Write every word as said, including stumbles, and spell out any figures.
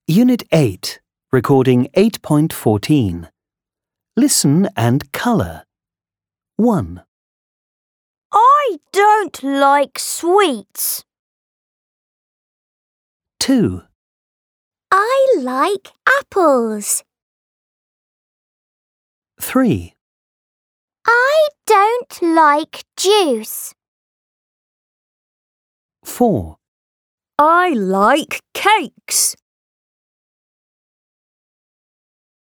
Unit eight, recording eight point fourteen. Listen and colour. one. I don't like sweets. two. I like apples. three. I don't like juice. four. I like cakes.